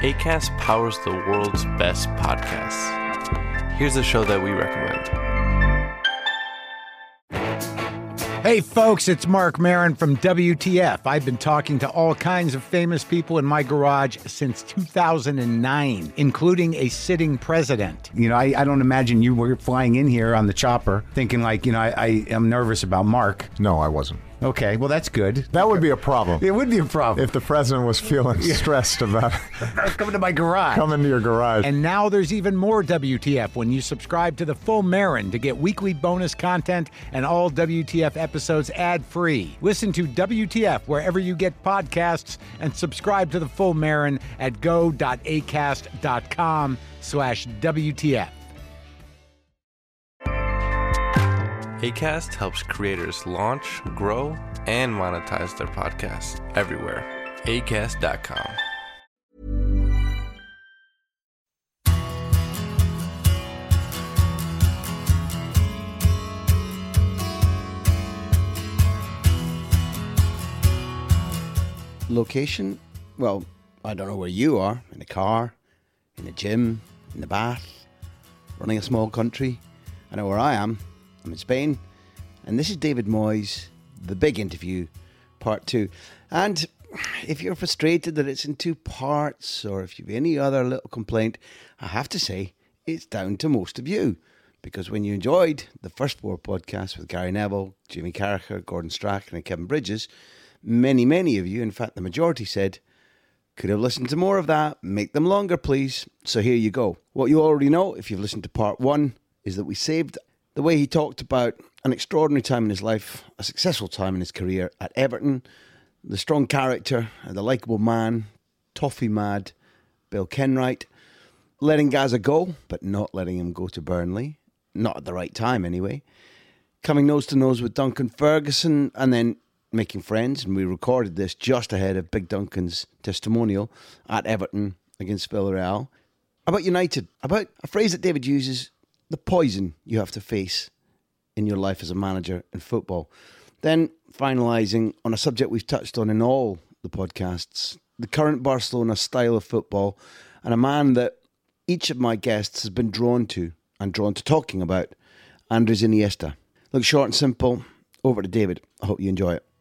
Acast powers the world's best podcasts. Here's a show that we recommend. Hey folks, it's Mark Maron from WTF. I've been talking to all kinds of famous people in my garage since 2009, including a sitting president. You know, I don't imagine you were flying in here on the chopper thinking like, I am nervous about Mark. No, I wasn't. Okay, well, that's good. That would be a problem. It would be a problem. If the president was feeling stressed about coming to my garage. Coming to your garage. And now there's even more WTF when you subscribe to the Full Marin to get weekly bonus content and all WTF episodes ad-free. Listen to WTF wherever you get podcasts and subscribe to the Full Marin at go.acast.com/WTF. Acast helps creators launch, grow, and monetize their podcasts everywhere. Acast.com. Location? Well, I don't know where you are. In the car, in the gym, in the bath, running a small country. I know where I am. I'm in Spain, and this is David Moyes, The Big Interview, Part 2. And if you're frustrated that it's in two parts, or if you've any other little complaint, I have to say, it's down to most of you. Because when you enjoyed the first four podcasts with Gary Neville, Jimmy Carragher, Gordon Strachan and Kevin Bridges, many of you, in fact the majority, said, could have listened to more of that, make them longer please. So here you go. What you already know, if you've listened to Part 1, is that we saved the way he talked about an extraordinary time in his life, a successful time in his career at Everton, the strong character, the likeable man, toffee mad, Bill Kenwright, letting Gaza go, but not letting him go to Burnley, not at the right time anyway, coming nose to nose with Duncan Ferguson, and then making friends, and we recorded this just ahead of Big Duncan's testimonial at Everton against Villarreal, about United, about a phrase that David uses, the poison you have to face in your life as a manager in football. Then finalising on a subject we've touched on in all the podcasts, the current Barcelona style of football, and a man that each of my guests has been drawn to and drawn to talking about, Andres Iniesta. Look, short and simple, over to David. I hope you enjoy it.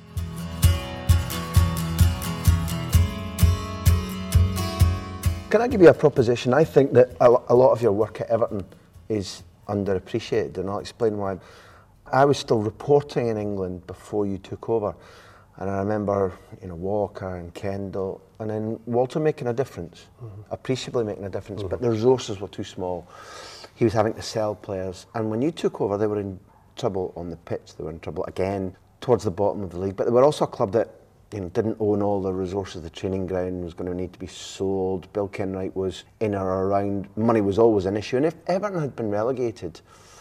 Can I give you a proposition? I think that a lot of your work at Everton is underappreciated, and I'll explain why. I was still reporting in England before you took over, and I remember Walker and Kendall, and then Walter making a difference, appreciably making a difference, but the resources were too small. He was having to sell players, and when you took over, they were in trouble on the pitch. They were in trouble again towards the bottom of the league, but they were also a club that didn't own all the resources. The training ground was going to need to be sold. Bill Kenwright was in or around. Money was always an issue. And if Everton had been relegated,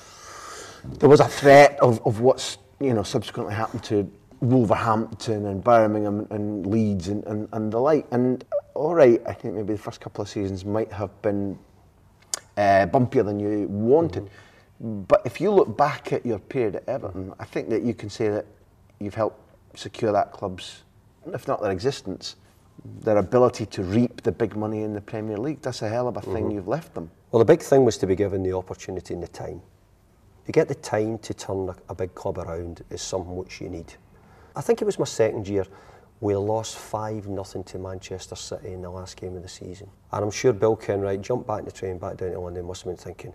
there was a threat of what's subsequently happened to Wolverhampton and Birmingham and Leeds and the like. And all right, I think maybe the first couple of seasons might have been bumpier than you wanted. But if you look back at your period at Everton, I think that you can say that you've helped secure that club's, if not their existence, their ability to reap the big money in the Premier League. That's a hell of a thing you've left them. Well, the big thing was to be given the opportunity and the time. To get the time to turn a big club around is something which you need. I think it was my second year, we lost 5-0 to Manchester City in the last game of the season. And I'm sure Bill Kenwright jumped back in the train back down to London, must have been thinking,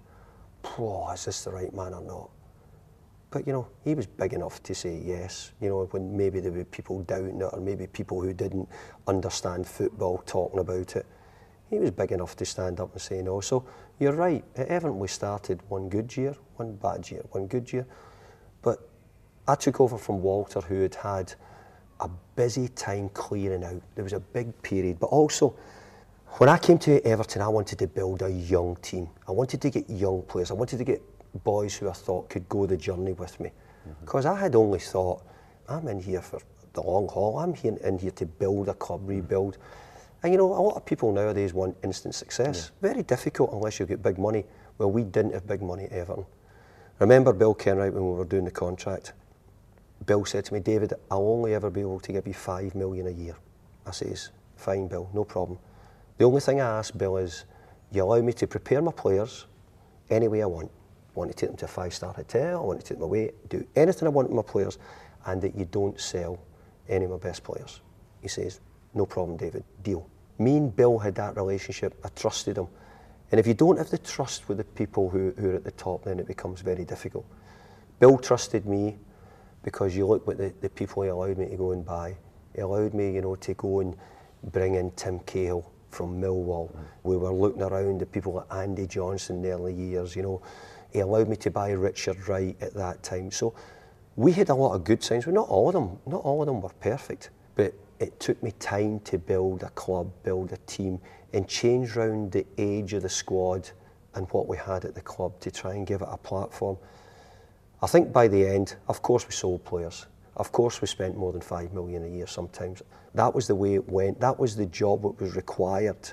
is this the right man or not? But, he was big enough to say yes, when maybe there were people doubting it or maybe people who didn't understand football talking about it. He was big enough to stand up and say no. So you're right, at Everton we started one good year, one bad year, one good year. But I took over from Walter, who had had a busy time clearing out. There was a big period, but also when I came to Everton, I wanted to build a young team. I wanted to get young players. I wanted to get boys who I thought could go the journey with me. Because I had only thought, I'm in here for the long haul. I'm in here to build a club, rebuild. And a lot of people nowadays want instant success. Very difficult unless you get big money. Well, we didn't have big money at Everton. I remember Bill Kenwright when we were doing the contract. Bill said to me, David, I'll only ever be able to give you $5 million a year. I says, fine, Bill, no problem. The only thing I ask, Bill, is you allow me to prepare my players any way I want. I want to take them to a 5-star hotel, I want to take them away, do anything I want with my players, and that you don't sell any of my best players. He says, no problem, David, deal. Me and Bill had that relationship, I trusted him. And if you don't have the trust with the people who are at the top, then it becomes very difficult. Bill trusted me because you look what the people he allowed me to go and buy. He allowed me, you know, to go and bring in Tim Cahill from Millwall. We were looking around at people like Andy Johnson in the early years, you know. He allowed me to buy Richard Wright at that time. So we had a lot of good signs. Well, not all of them were perfect, but it took me time to build a club, build a team, and change round the age of the squad and what we had at the club to try and give it a platform. I think by the end, of course we sold players. Of course we spent more than $5 million a year sometimes. That was the way it went. That was the job that was required.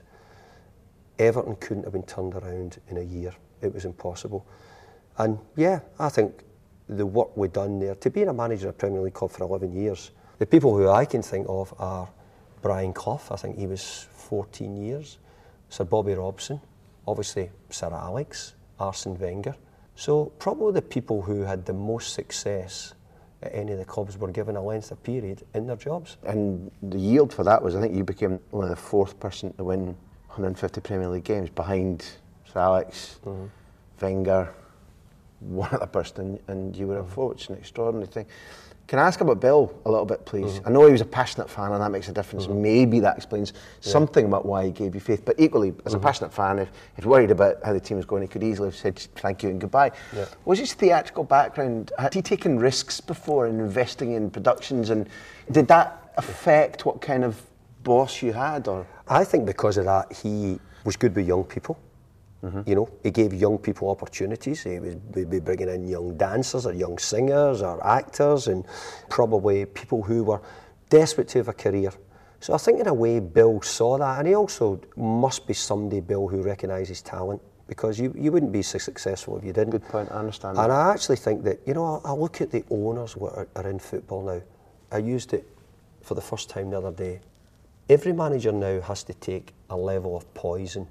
Everton couldn't have been turned around in a year. It was impossible. And yeah, I think the work we've done there, to be a manager of a Premier League club for 11 years, the people who I can think of are Brian Clough, I think he was 14 years, Sir Bobby Robson, obviously Sir Alex, Arsene Wenger. So probably the people who had the most success at any of the clubs were given a length of period in their jobs. And the yield for that was, I think you became only the 4th person to win 150 Premier League games behind Sir Alex, Wenger, one other person, and you were at 4, which is an extraordinary thing. Can I ask about Bill a little bit, please? I know he was a passionate fan, and that makes a difference. Maybe that explains something about why he gave you faith. But equally, as a passionate fan, if you're worried about how the team was going, he could easily have said thank you and goodbye. Yeah. Was his theatrical background, had he taken risks before in investing in productions, and did that affect what kind of boss you had? Or I think because of that, he was good with young people. You know, he gave young people opportunities. He would be bringing in young dancers or young singers or actors, and probably people who were desperate to have a career. So I think in a way Bill saw that, and he also must be somebody, Bill, who recognises talent, because you wouldn't be so successful if you didn't. Good point, I understand. And I actually think that, you know, I look at the owners that are in football now. I used it for the first time the other day. Every manager now has to take a level of poison.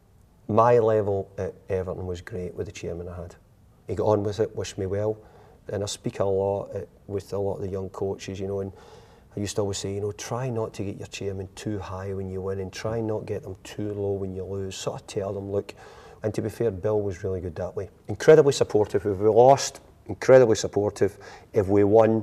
My level at Everton was great with the chairman I had. He got on with it, wished me well, and I speak a lot with a lot of the young coaches, you know, and I used to always say, you know, try not to get your chairman too high when you win and try not get them too low when you lose. Sort of tell them, look, and to be fair, Bill was really good that way. Incredibly supportive. If we lost, incredibly supportive. If we won,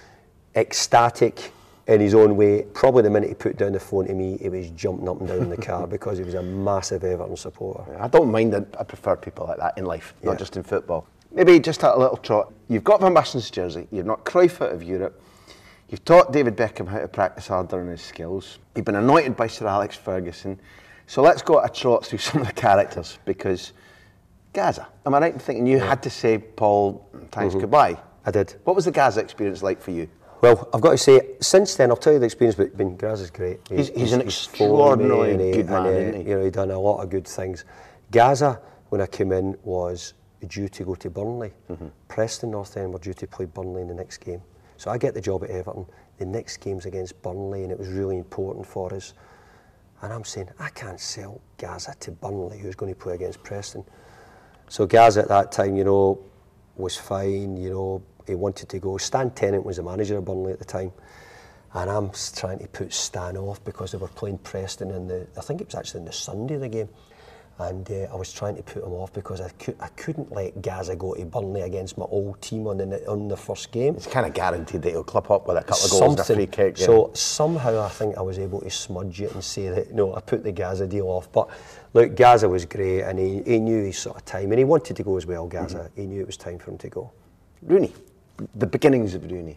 ecstatic in his own way. Probably the minute he put down the phone to me, he was jumping up and down in the car because he was a massive Everton supporter. I don't mind that. I prefer people like that in life, not just in football. Maybe just a little trot. You've got Van Basten's jersey. You've knocked Cruyff out of Europe. You've taught David Beckham how to practice harder on his skills. You've been anointed by Sir Alex Ferguson. So let's go a trot through some of the characters, because Gaza. Am I right in thinking you had to say Paul thanks goodbye? I did. What was the Gaza experience like for you? Well, I've got to say, since then, I'll tell you the experience, but Gaza's great. He's an extraordinarily good man, isn't he? You know, he's done a lot of good things. Gaza, when I came in, was due to go to Burnley. Preston North End were due to play Burnley in the next game. So I get the job at Everton. The next game's against Burnley, and it was really important for us. And I'm saying, I can't sell Gaza to Burnley, who's going to play against Preston. So Gaza at that time, you know, was fine, you know, he wanted to go. Stan Tennant was the manager of Burnley at the time, and I'm trying to put Stan off because they were playing Preston in I think it was actually in the Sunday, the game, and I was trying to put him off because I couldn't let Gaza go to Burnley against my old team on the first game. It's kind of guaranteed that he'll clip up with a couple of goals and a free kick. Yeah. So somehow I think I was able to smudge it and say that, no, I put the Gaza deal off. But look, Gaza was great, and he knew his sort of time, and he wanted to go as well, Gaza. He knew it was time for him to go. Rooney, the beginnings of Rooney.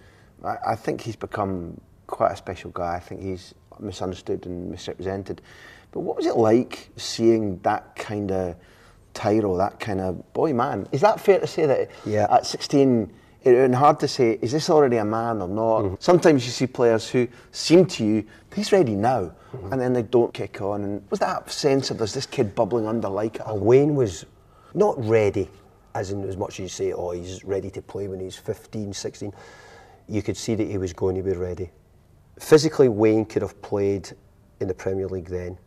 I think he's become quite a special guy. I think he's misunderstood and misrepresented. But what was it like seeing that kind of tyro, that kind of boy man? Is that fair to say that at 16, it's hard to say, is this already a man or not? Sometimes you see players who seem to you, he's ready now, and then they don't kick on. And was that sense of, there's this kid bubbling under like it? Wayne was not ready, as much as you say, oh, he's ready to play when he's 15, 16. You could see that he was going to be ready. Physically, Wayne could have played in the Premier League then.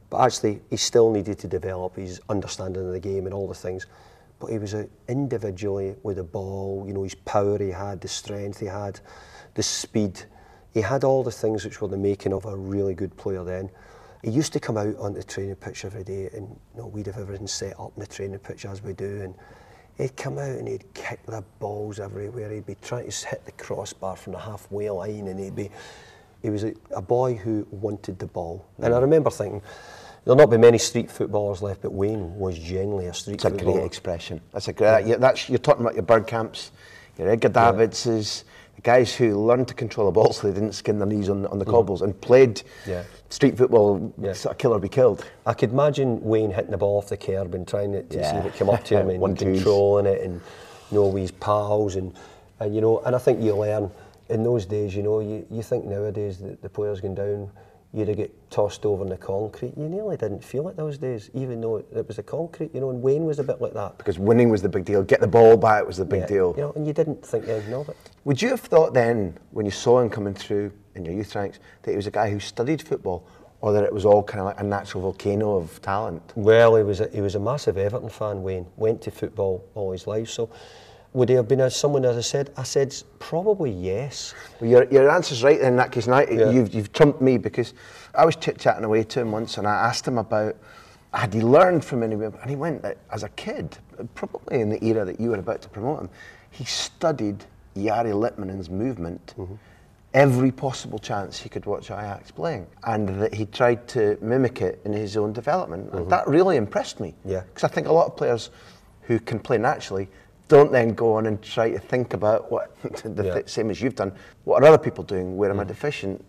But actually, he still needed to develop his understanding of the game and all the things. But he was individually with the ball, you know, his power he had, the strength he had, the speed. He had all the things which were the making of a really good player then. He used to come out on the training pitch every day, and you know, we'd have everything set up in the training pitch as we do, and he'd come out and he'd kick the balls everywhere. He'd be trying to hit the crossbar from the halfway line, and he was a boy who wanted the ball. And I remember thinking, there'll not be many street footballers left, but Wayne was genuinely a street footballer. That's a great expression. That's a great. You're talking about your Bergkamps, your Edgar Davidses, the guys who learned to control the ball so they didn't skin their knees on the cobbles and played street football, sort of kill or be killed. I could imagine Wayne hitting the ball off the curb and trying to see if it come up to him and One-twos. controlling it, and you know, with his pals, and you know, and I think you learn in those days. You know, you think nowadays that the players going down, you'd get tossed over in the concrete. You nearly didn't feel it those days, even though it was the concrete, you know, and Wayne was a bit like that. Because winning was the big deal. Get the ball back was the big deal. You know, and you didn't think anything of it. Would you have thought then, when you saw him coming through in your youth ranks, that he was a guy who studied football, or that it was all kind of like a natural volcano of talent? Well, he was a massive Everton fan, Wayne. Went to football all his life, so would he have been someone, as I said, probably yes. Well, your answer's right in that case. Now you've trumped me, because I was chit-chatting away to him once, and I asked him about, had he learned from anyone? And he went, as a kid, probably in the era that you were about to promote him, he studied Jari Litmanen's movement every possible chance he could watch Ajax playing, and that he tried to mimic it in his own development. And that really impressed me. Yeah. Because I think a lot of players who can play naturally don't then go on and try to think about what, same as you've done, what are other people doing, where am I deficient?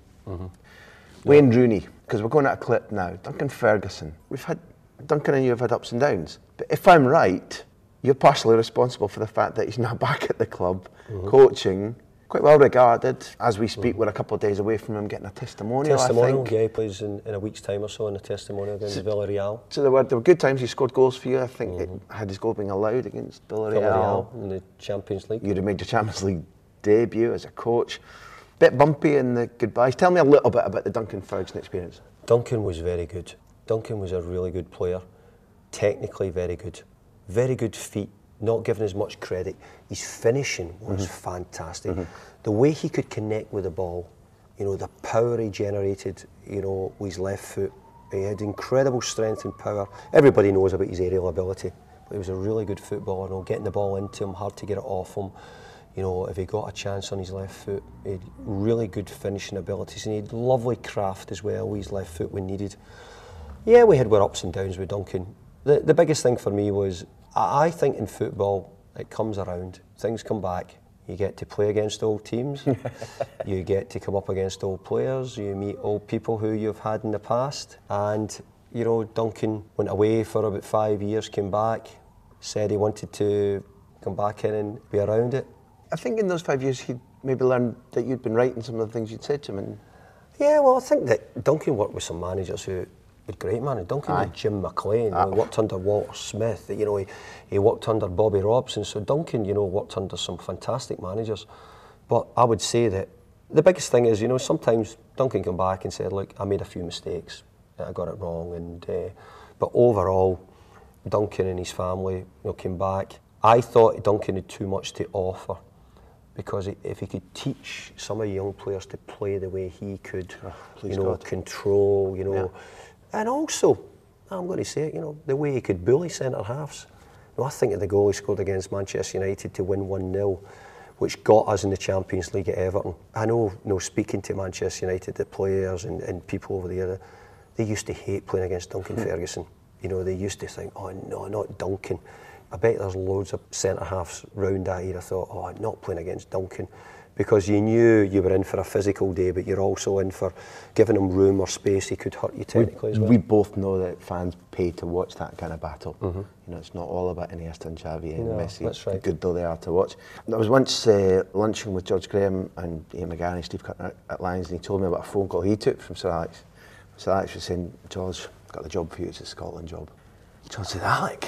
Wayne Rooney, because we're going at a clip now, Duncan Ferguson. We've had, Duncan and you have had ups and downs, but if I'm right, you're partially responsible for the fact that he's now back at the club, coaching, quite well regarded. As we speak, we're a couple of days away from him getting a testimonial, I think. Yeah, he plays in a week's time or so in a testimonial against Villarreal. So there were good times he scored goals for you. I think it had his goal being allowed against Villarreal. In the Champions League. You'd have made your Champions League debut as a coach. Bit bumpy in the goodbyes. Tell me a little bit about the Duncan Ferguson experience. Duncan was very good. Duncan was a really good player. Technically very good. Very good feet. Not given as much credit. His finishing was fantastic. The way he could connect with the ball, you know, the power he generated, you know, with his left foot. He had incredible strength and power. Everybody knows about his aerial ability, but he was a really good footballer. You know, getting the ball into him, hard to get it off him. You know, if he got a chance on his left foot, he had really good finishing abilities, and he had lovely craft as well with his left foot when needed. Yeah, we had our ups and downs with Duncan. The biggest thing for me was, I think in football, it comes around, things come back. You get to play against old teams, you get to come up against old players, you meet old people who you've had in the past. And, you know, Duncan went away for about 5 years, came back, said he wanted to come back in and be around it. I think in those 5 years he'd maybe learned that you'd been right in some of the things you'd said to him. And yeah, well, I think that Duncan worked with some managers who were great managers. Duncan had Jim McLean, you know, he worked under Walter Smith, you know, he worked under Bobby Robson. So Duncan, you know, worked under some fantastic managers. But I would say that the biggest thing is, you know, sometimes Duncan came back and said, look, I made a few mistakes, I got it wrong, and but overall, Duncan and his family, you know, came back. I thought Duncan had too much to offer, because if he could teach some of the young players to play the way he could, you know, control, you know, and also, I'm going to say it, you know, the way he could bully centre halves. You know, I think of the goal he scored against Manchester United to win 1-0, which got us in the Champions League at Everton. I know, you know, speaking to Manchester United, the players and people over there, they used to hate playing against Duncan Ferguson. You know, they used to think, oh no, not Duncan. I bet there's loads of centre-halves round that era thought, oh, I'm not playing against Duncan, because you knew you were in for a physical day, but you're also in for giving him room or space. He could hurt you technically as well. We both know that fans pay to watch that kind of battle. You know, it's not all about Iniesta and Xavi and Messi. That's right. Good though they are to watch. I was once lunching with George Graham and Ian McGarry and Steve Cutler at Lions, and he told me about a phone call he took from Sir Alex. Sir Alex was saying, George, I've got the job for you, it's a Scotland job. George said, Alec,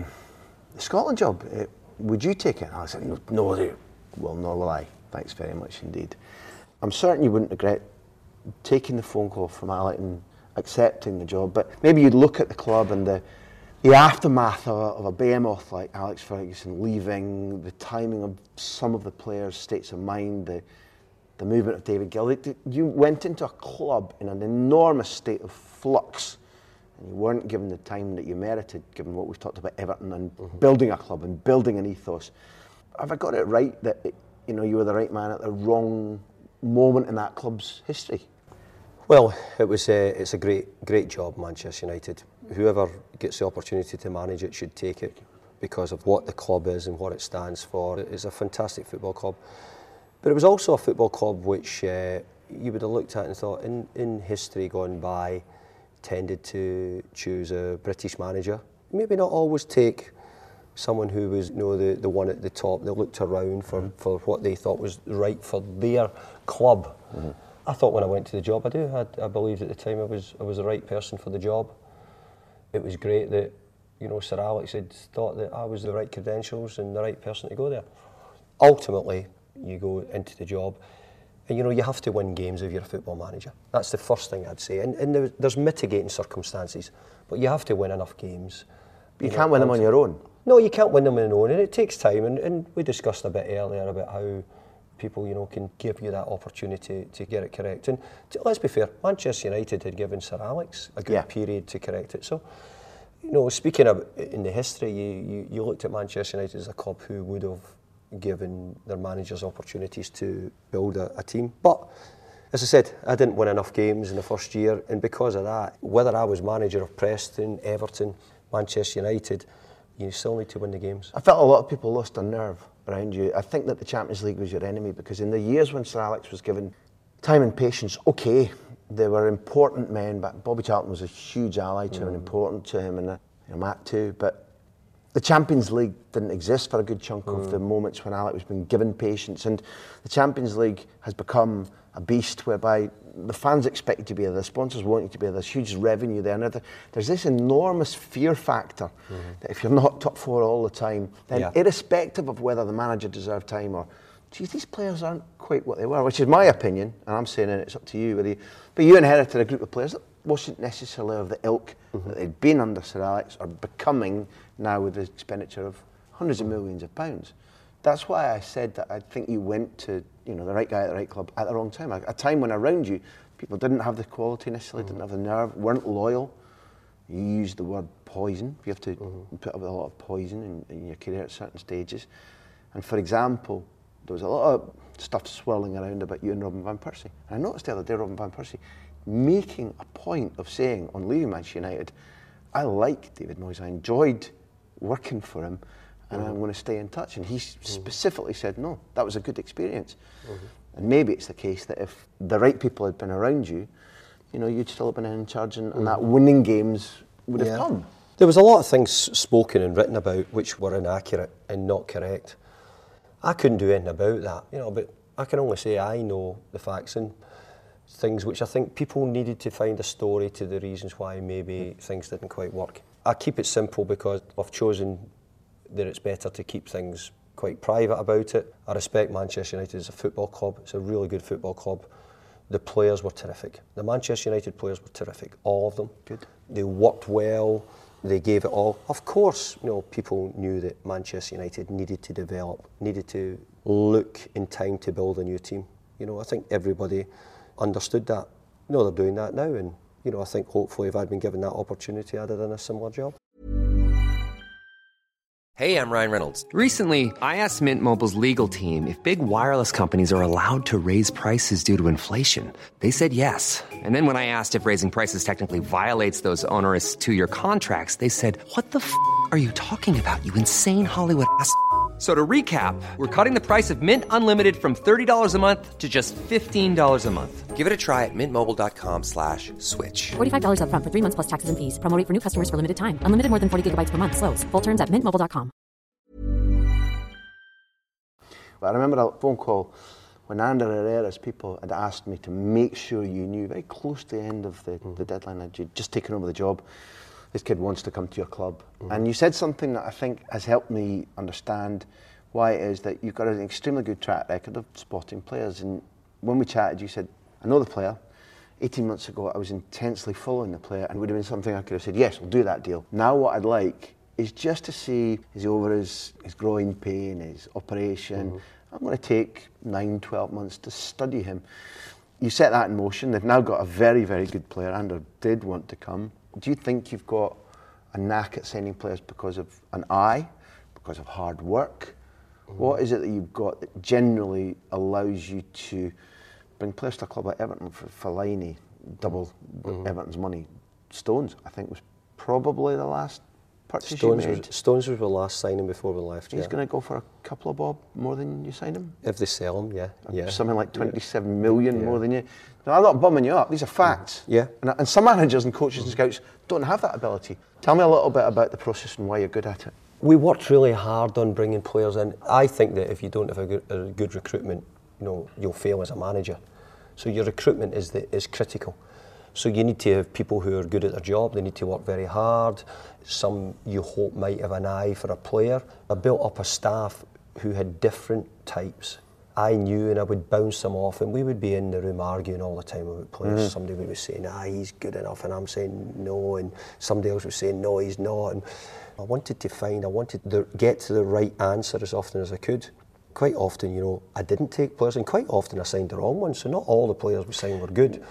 the Scotland job, would you take it? And I said, no, well, nor will I. Thanks very much indeed. I'm certain you wouldn't regret taking the phone call from Alec and accepting the job. But maybe you'd look at the club and the aftermath of a behemoth like Alex Ferguson leaving, the timing of some of the players' states of mind, the movement of David Gill. You went into a club in an enormous state of flux, and you weren't given the time that you merited, given what we've talked about Everton and building a club and building an ethos. Have I got it right that you were the right man at the wrong moment in that club's history? Well, it's a great job, Manchester United. Whoever gets the opportunity to manage it should take it because of what the club is and what it stands for. It's a fantastic football club. But it was also a football club which you would have looked at and thought, in history gone by, tended to choose a British manager. Maybe not always take someone who was the one at the top. They looked around for what they thought was right for their club. Mm-hmm. I thought when I went to the job, I believed at the time I was the right person for the job. It was great that Sir Alex had thought that I was the right credentials and the right person to go there. Ultimately, you go into the job, and you have to win games if you're a football manager. That's the first thing I'd say. And there's mitigating circumstances, but you have to win enough games. You can't win them on your own. No, you can't win them on your own, and it takes time. And we discussed a bit earlier about how people, can give you that opportunity to get it correct. And let's be fair, Manchester United had given Sir Alex a good period to correct it. So, speaking of in the history, you looked at Manchester United as a club who would have given their managers opportunities to build a team. But, as I said, I didn't win enough games in the first year, and because of that, whether I was manager of Preston, Everton, Manchester United, you still need to win the games. I felt a lot of people lost their nerve around you. I think that the Champions League was your enemy because in the years when Sir Alex was given time and patience, okay, they were important men, but Bobby Charlton was a huge ally to him and important to him, and Matt too. But the Champions League didn't exist for a good chunk of the moments when Alex was being given patience, and the Champions League has become a beast whereby the fans expect you to be there, the sponsors want you to be there, there's huge revenue there. Now, there's this enormous fear factor that if you're not top four all the time, then irrespective of whether the manager deserved time or, geez, these players aren't quite what they were, which is my opinion, and I'm saying it's up to you. But you inherited a group of players that wasn't necessarily of the ilk that they'd been under Sir Alex or becoming now with the expenditure of hundreds of millions of pounds. That's why I said that I think you went to the right guy at the right club at the wrong time. A time when around you, people didn't have the quality necessarily, didn't have the nerve, weren't loyal. You used the word poison. You have to put up with a lot of poison in your career at certain stages. And for example, there was a lot of stuff swirling around about you and Robin Van Persie. And I noticed the other day Robin Van Persie making a point of saying on leaving Manchester United, I like David Moyes, I enjoyed working for him, and I'm going to stay in touch. And he specifically said, no, that was a good experience. And maybe it's the case that if the right people had been around you, you'd still have been in charge and that winning games would have come. There was a lot of things spoken and written about which were inaccurate and not correct. I couldn't do anything about that, but I can only say I know the facts and things which I think people needed to find a story to the reasons why maybe things didn't quite work. I keep it simple because I've chosen that it's better to keep things quite private about it. I respect Manchester United as a football club. It's a really good football club. The players were terrific. The Manchester United players were terrific, all of them. Good. They worked well, they gave it all. Of course, people knew that Manchester United needed to develop, needed to look in time to build a new team. I think everybody understood that. They're doing that now, and I think hopefully if I'd been given that opportunity, I'd have done a similar job. Hey, I'm Ryan Reynolds. Recently, I asked Mint Mobile's legal team if big wireless companies are allowed to raise prices due to inflation. They said yes. And then when I asked if raising prices technically violates those onerous 2-year contracts, they said, what the f*** are you talking about, you insane Hollywood ass f- So to recap, we're cutting the price of Mint Unlimited from $30 a month to just $15 a month. Give it a try at mintmobile.com/switch. $45 up front for 3 months plus taxes and fees. Promo rate for new customers for limited time. Unlimited more than 40 gigabytes per month. Slows full terms at mintmobile.com. But I remember a phone call when Ander Herrera's people had asked me to make sure you knew very close to the end of the deadline that you'd just taken over the job. This kid wants to come to your club. And you said something that I think has helped me understand why it is that you've got an extremely good track record of spotting players. And when we chatted, you said, I know the player. 18 months ago, I was intensely following the player and it would have been something I could have said, yes, we'll do that deal. Now what I'd like is just to see, is he over his growing pain, his operation? I'm going to take 9, 12 months to study him. You set that in motion. They've now got a very, very good player, and did want to come. Do you think you've got a knack at signing players because of an eye, because of hard work? What is it that you've got that generally allows you to bring players to a club like Everton? For Fellaini, double Everton's money. Stones, I think, was probably the last purchase you made. Stones was the last signing before we left. He's going to go for a couple of bob more than you signed him? If they sell him, yeah. Something like 27 million more than you. Now, I'm not bumming you up. These are facts. Yeah. And some managers and coaches and scouts don't have that ability. Tell me a little bit about the process and why you're good at it. We worked really hard on bringing players in. I think that if you don't have a good recruitment, you'll fail as a manager. So your recruitment is critical. So you need to have people who are good at their job. They need to work very hard. Some you hope might have an eye for a player. I built up a staff who had different types. I knew, and I would bounce them off, and we would be in the room arguing all the time about players. Somebody would be saying, he's good enough, and I'm saying no, and somebody else was saying no, he's not. And I wanted to get to the right answer as often as I could. Quite often, I didn't take players, and quite often I signed the wrong ones, so not all the players we signed were good.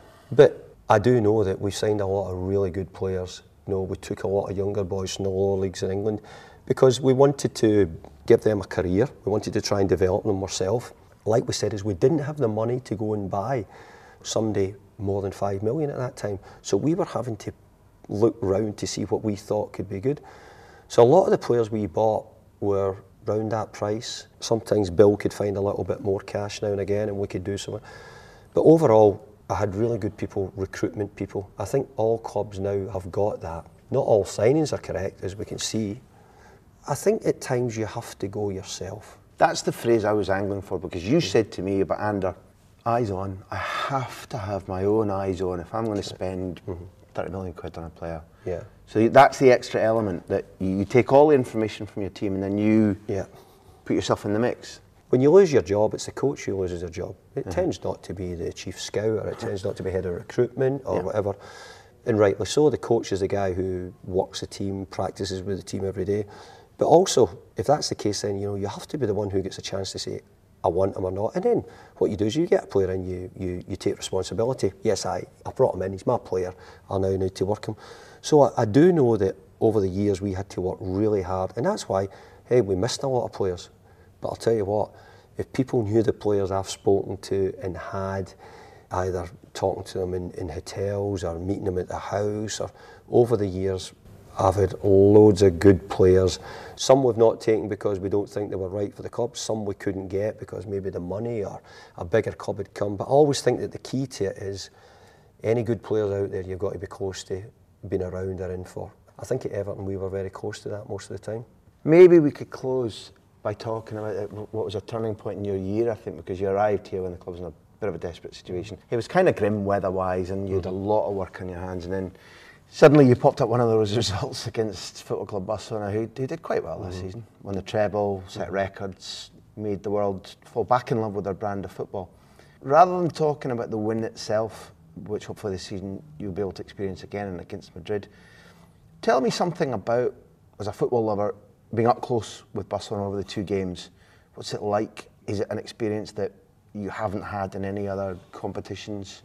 But I do know that we signed a lot of really good players. We took a lot of younger boys from the lower leagues in England because we wanted to give them a career. We wanted to try and develop them ourselves. Like we said, we didn't have the money to go and buy somebody more than 5 million at that time. So we were having to look round to see what we thought could be good. So a lot of the players we bought were round that price. Sometimes Bill could find a little bit more cash now and again and we could do something. But overall, I had really good people, recruitment people. I think all clubs now have got that. Not all signings are correct, as we can see. I think at times you have to go yourself. That's the phrase I was angling for, because you said to me about Ander, eyes on. I have to have my own eyes on if I'm going to spend 30 million quid on a player. Yeah. So that's the extra element, that you take all the information from your team and then you put yourself in the mix. When you lose your job, it's the coach who loses their job. It tends not to be the chief scout, or it tends not to be head of recruitment or whatever. And rightly so, the coach is the guy who works the team, practices with the team every day. But also, if that's the case, then you have to be the one who gets a chance to say, I want him or not. And then what you do is you get a player in, you take responsibility. Yes, I brought him in, he's my player, I now need to work him. So I do know that over the years we had to work really hard, and that's why, we missed a lot of players. But I'll tell you what, if people knew the players I've spoken to and had either talking to them in hotels or meeting them at the house, or over the years, I've had loads of good players. Some we've not taken because we don't think they were right for the club. Some we couldn't get because maybe the money or a bigger club had come. But I always think that the key to it is any good players out there, you've got to be close to being around or in for. I think at Everton we were very close to that most of the time. Maybe we could close by talking about what was a turning point in your year, I think, because you arrived here when the club was in a bit of a desperate situation. It was kind of grim weather-wise, and you had a lot of work on your hands, and then suddenly you popped up one of those results against Football Club Barcelona, who did quite well this season. Won the treble, set records, made the world fall back in love with their brand of football. Rather than talking about the win itself, which hopefully this season you'll be able to experience again against Madrid, tell me something about, as a football lover, being up close with Barcelona over the 2 games. What's it like? Is it an experience that you haven't had in any other competitions?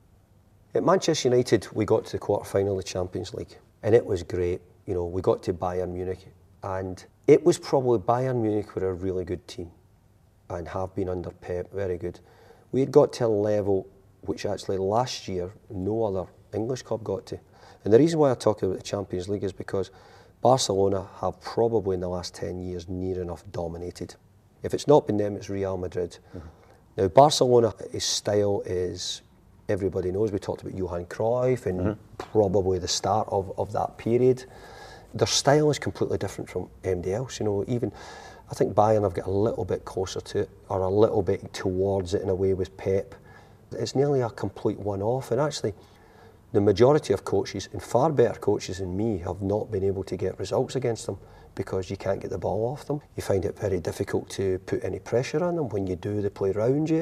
At Manchester United, we got to the quarter-final of the Champions League, and it was great. We got to Bayern Munich, and it was probably Bayern Munich were a really good team, and have been under Pep, very good. We had got to a level which actually last year no other English club got to. And the reason why I talk about the Champions League is because Barcelona have probably in the last 10 years near enough dominated. If it's not been them, it's Real Madrid. Now, Barcelona's style is, everybody knows, we talked about Johan Cruyff and probably the start of that period. Their style is completely different from anybody else. Even I think Bayern have got a little bit closer to it, or a little bit towards it in a way with Pep. It's nearly a complete one-off, and actually the majority of coaches, and far better coaches than me, have not been able to get results against them because you can't get the ball off them. You find it very difficult to put any pressure on them. When you do, they play around you.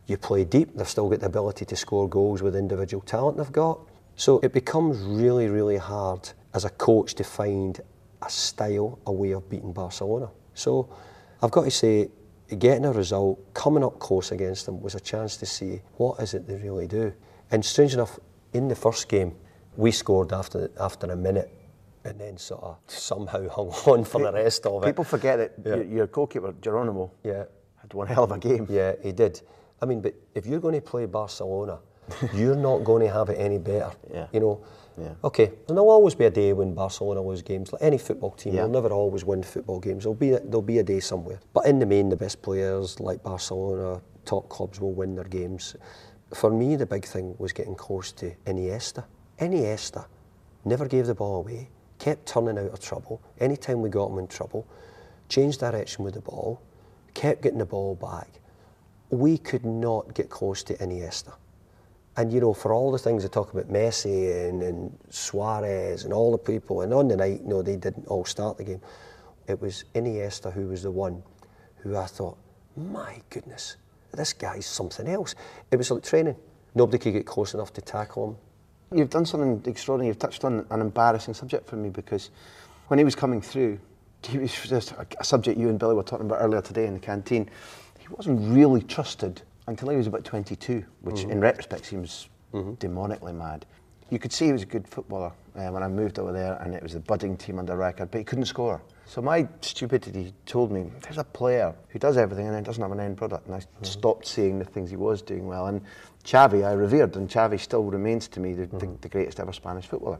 You play deep, they've still got the ability to score goals with individual talent they've got. So it becomes really, really hard as a coach to find a style, a way of beating Barcelona. So I've got to say, getting a result, coming up close against them was a chance to see what is it they really do. And strange enough, in the first game, we scored after a minute and then sort of somehow hung on for the rest of it. People forget that your goalkeeper, Geronimo, had one hell of a game. Yeah, he did. I mean, but if you're going to play Barcelona, you're not going to have it any better. You know, okay, there'll always be a day when Barcelona lose games. Like any football team, they'll never always win football games. There'll be a day somewhere. But in the main, the best players like Barcelona, top clubs will win their games. For me, the big thing was getting close to Iniesta. Iniesta never gave the ball away, kept turning out of trouble. Anytime we got him in trouble, changed direction with the ball, kept getting the ball back. We could not get close to Iniesta. And, you know, for all the things they talk about Messi and Suarez and all the people, and on the night, no, they didn't all start the game. It was Iniesta who was the one who I thought, my goodness, this guy's something else. It was like training. Nobody could get close enough to tackle him. You've done something extraordinary. You've touched on an embarrassing subject for me, because when he was coming through, he was just a subject you and Billy were talking about earlier today in the canteen. He wasn't really trusted until he was about 22, which in retrospect seems demonically mad. You could see he was a good footballer when I moved over there, and it was the budding team under Rijkaard, but he couldn't score. So my stupidity told me, there's a player who does everything and then doesn't have an end product, and I stopped seeing the things he was doing well. And Xavi I revered, and Xavi still remains to me the greatest ever Spanish footballer.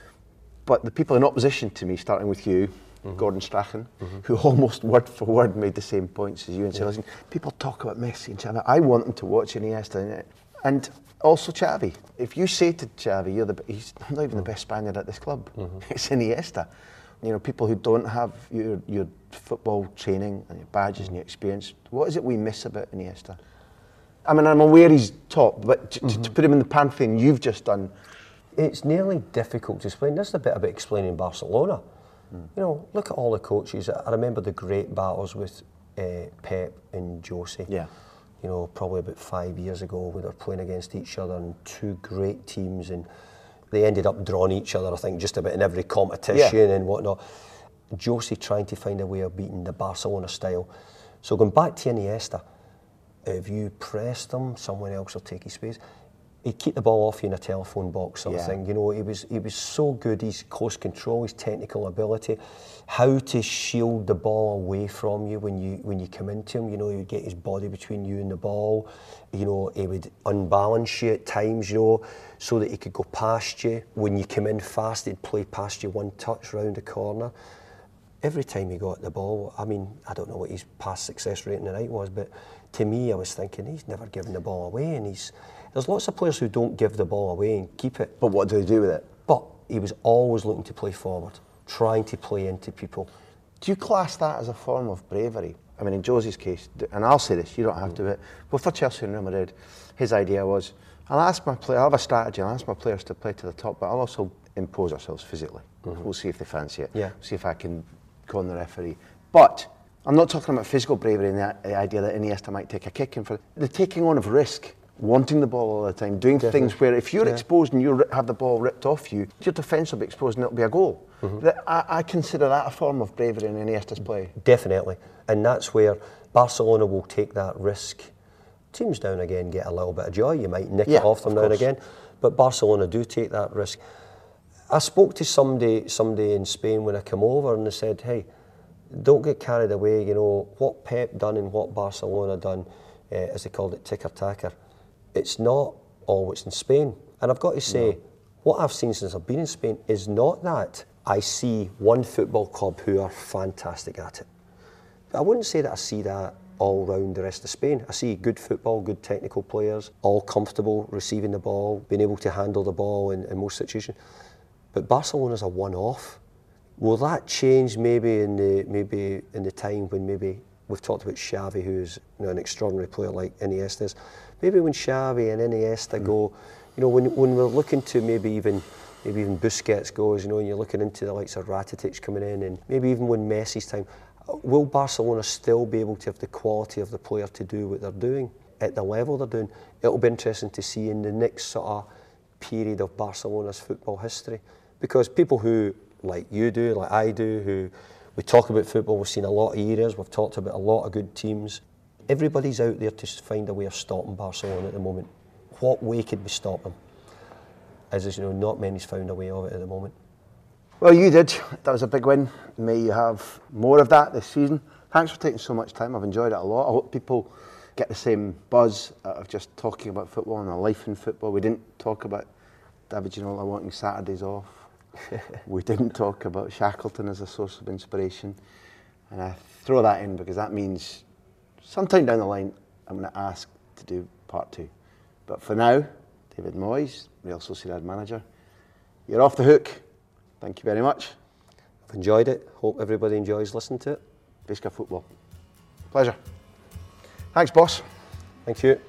But the people in opposition to me, starting with you, Gordon Strachan, who almost word for word made the same points as you, and said, listen, people talk about Messi and Xavi. I want them to watch Iniesta. And also Xavi. If you say to Xavi, he's not even the best Spaniard at this club. It's Iniesta. You know, people who don't have your football training and your badges and your experience, what is it we miss about Iniesta? I mean, I'm aware he's top, but to put him in the pantheon you've just done. It's nearly difficult to explain. This is a bit about explaining Barcelona. You know, look at all the coaches. I remember the great battles with Pep and Jose. Yeah. You know, probably about 5 years ago, when they were playing against each other, and two great teams, and they ended up drawing each other, I think, just about in every competition and whatnot. Jose trying to find a way of beating the Barcelona style. So going back to Iniesta, if you pressed him, someone else will take his space. He'd keep the ball off you in a telephone box sort of thing. You know, he was so good, his close control, his technical ability, how to shield the ball away from you when you come into him. You know, he would get his body between you and the ball. You know, he would unbalance you at times, you know, so that he could go past you. When you come in fast, he'd play past you one touch round the corner. Every time he got the ball, I mean, I don't know what his past success rate in the night was, but to me, I was thinking, he's never given the ball away, and there's lots of players who don't give the ball away and keep it. But what do they do with it? But he was always looking to play forward, trying to play into people. Do you class that as a form of bravery? I mean, in Jose's case, and I'll say this, you don't have to, but for Chelsea and Real Madrid, his idea was, I'll have a strategy, I'll ask my players to play to the top, but I'll also impose ourselves physically. We'll see if they fancy it. Yeah. See if I can go on the referee. But I'm not talking about physical bravery and the idea that Iniesta might take a kick in for the taking on of risk. Wanting the ball all the time, doing things where if you're exposed and you have the ball ripped off you, your defence will be exposed and it'll be a goal. I consider that a form of bravery in Iniesta's play. Definitely, and that's where Barcelona will take that risk. Teams now and again get a little bit of joy, you might nick it off them now and again, but Barcelona do take that risk. I spoke to somebody in Spain when I came over, and they said, hey, don't get carried away, you know, what Pep done and what Barcelona done, as they called it, ticker-tacker. It's not always in Spain. And I've got to say, what I've seen since I've been in Spain is not that I see one football club who are fantastic at it. But I wouldn't say that I see that all round the rest of Spain. I see good football, good technical players, all comfortable receiving the ball, being able to handle the ball in most situations. But Barcelona's a one-off. Will that change maybe in the time when maybe we've talked about Xavi, who's an extraordinary player like Iniesta is. Maybe when Xavi and Iniesta go, when we're looking to maybe even Busquets goes, and you're looking into the likes of Rakitic coming in, and maybe even when Messi's time, will Barcelona still be able to have the quality of the player to do what they're doing? at the level they're doing. It'll be interesting to see in the next sort of period of Barcelona's football history, because people who, like you do, like I do, who we talk about football, we've seen a lot of eras, we've talked about a lot of good teams. Everybody's out there to find a way of stopping Barcelona at the moment. What way could we stop them? As you know, not many's found a way of it at the moment. Well, you did. That was a big win. May you have more of that this season. Thanks for taking so much time. I've enjoyed it a lot. I hope people get the same buzz out of just talking about football and a life in football. We didn't talk about David Ginola wanting Saturdays off. We didn't talk about Shackleton as a source of inspiration. And I throw that in because that means sometime down the line I'm going to ask to do part 2. But for now, David Moyes, Real Sociedad manager, you're off the hook. Thank you very much. I've enjoyed it. Hope everybody enjoys listening to it. Visca Football. Pleasure. Thanks, boss. Thank you.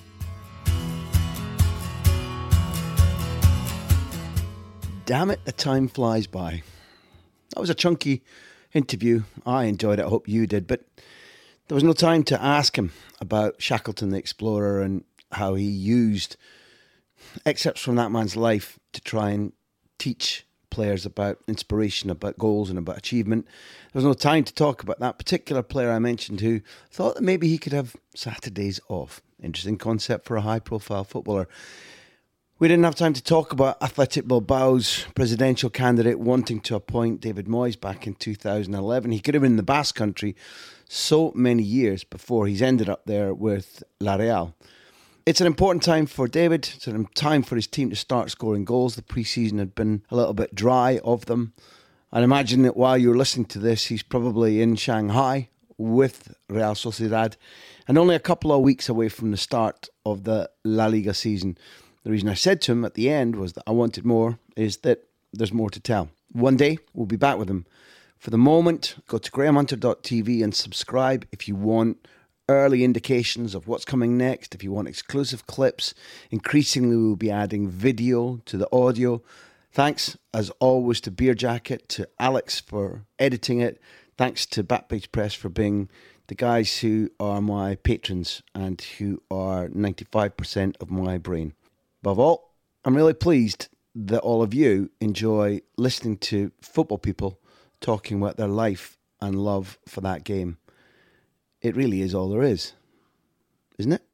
Damn it, the time flies by. That was a chunky interview. I enjoyed it. I hope you did. But there was no time to ask him about Shackleton the Explorer and how he used excerpts from that man's life to try and teach players about inspiration, about goals and about achievement. There was no time to talk about that particular player I mentioned who thought that maybe he could have Saturdays off. Interesting concept for a high-profile footballer. We didn't have time to talk about Athletic Bilbao's presidential candidate wanting to appoint David Moyes back in 2011. He could have been in the Basque Country so many years before he's ended up there with La Real. It's an important time for David. It's a time for his team to start scoring goals. The pre-season had been a little bit dry of them. I'd imagine that while you're listening to this, he's probably in Shanghai with Real Sociedad and only a couple of weeks away from the start of the La Liga season. The reason I said to him at the end was that I wanted more, is that there's more to tell. One day, we'll be back with him. For the moment, go to grahamhunter.tv and subscribe if you want early indications of what's coming next, if you want exclusive clips. Increasingly, we'll be adding video to the audio. Thanks, as always, to Beer Jacket, to Alex for editing it. Thanks to Backpage Press for being the guys who are my patrons and who are 95% of my brain. Above all, I'm really pleased that all of you enjoy listening to football people talking about their life and love for that game. It really is all there is, isn't it?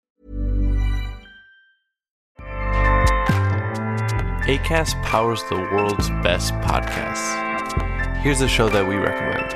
Acast powers the world's best podcasts. Here's a show that we recommend.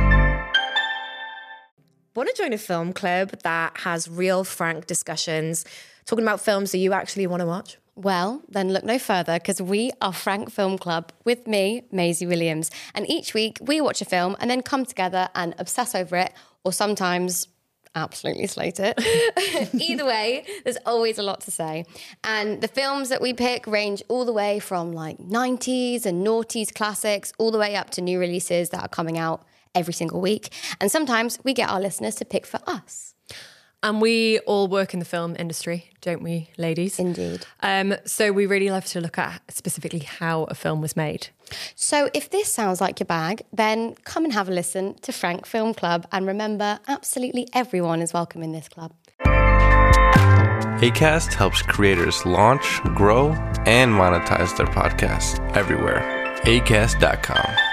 Want to join a film club that has real, frank discussions, talking about films that you actually want to watch? Well, then look no further, because we are Frank Film Club with me, Maisie Williams. And each week we watch a film and then come together and obsess over it, or sometimes absolutely slate it. Either way, there's always a lot to say. And the films that we pick range all the way from like 90s and noughties classics, all the way up to new releases that are coming out every single week. And sometimes we get our listeners to pick for us. And we all work in the film industry, don't we, ladies? Indeed. So we really love to look at specifically how a film was made. So if this sounds like your bag, then come and have a listen to Frank Film Club. And remember, absolutely everyone is welcome in this club. Acast helps creators launch, grow, and monetize their podcasts everywhere. Acast.com.